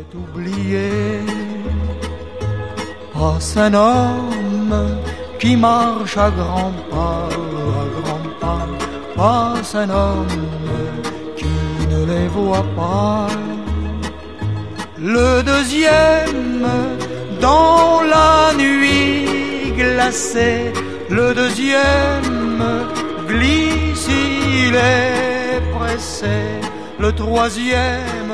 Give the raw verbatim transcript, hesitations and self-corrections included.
oublié. Passe un homme qui marche à grands pas, à grands pas. Passe un homme qui ne les voit pas. Le deuxième dans la nuit glacée, le deuxième glisse, il est pressé. Le troisième